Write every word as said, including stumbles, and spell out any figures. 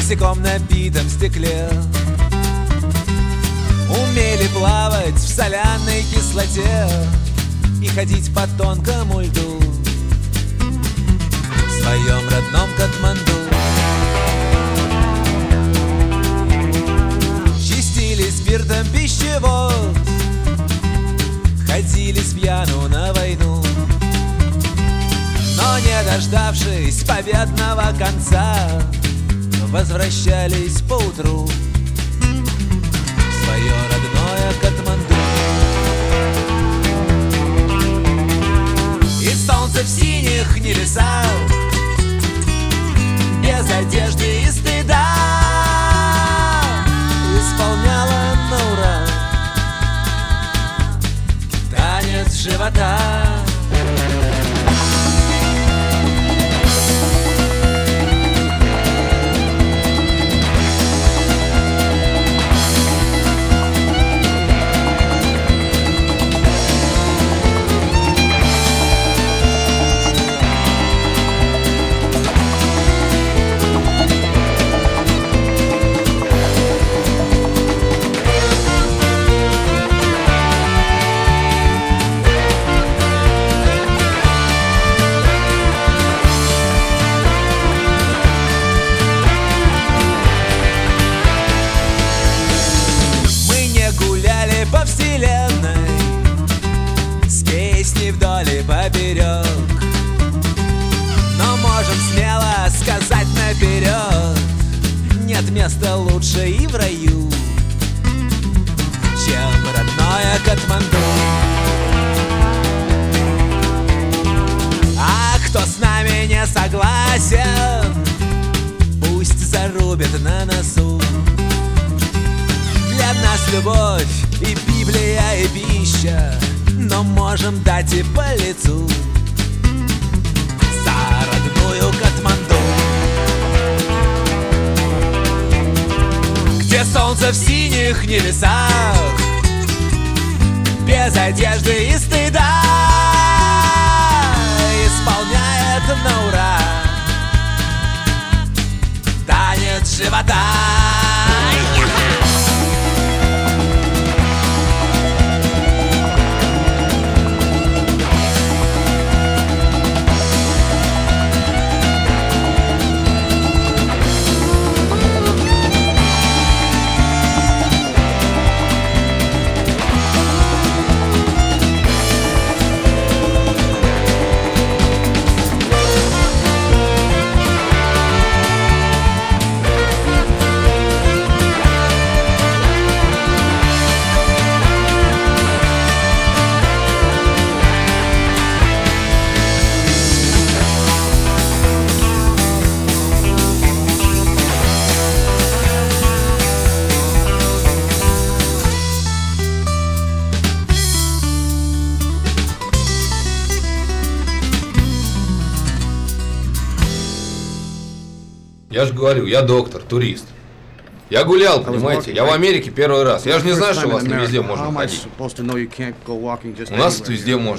босиком на битом стекле. Умели плавать в соляной кислоте и ходить по тонкому льду в своем родном Катманду. Чистили спиртом пищевод, ходили с пьяну на войну, но не дождавшись победного конца, возвращались поутру в свое родное Катманду. И солнце в синих небесах, без одежды и стыда, исполняло на ура танец живота. По вселенной с песней вдоль и поперек, но можем смело сказать наперед: нет места лучше и в раю, чем родное Катманду. А кто с нами не согласен, пусть зарубит на носу. Для нас любовь и Библия, и пища, но можем дать и по лицу за родную Катманду, где солнце в синих небесах, без одежды и стыда, исполняет на ура танец живота. Я же говорю, я доктор, турист. Я гулял, понимаете? Я в Америке первый раз. Я же не знаю, что у вас не везде можно ходить. У нас везде можно.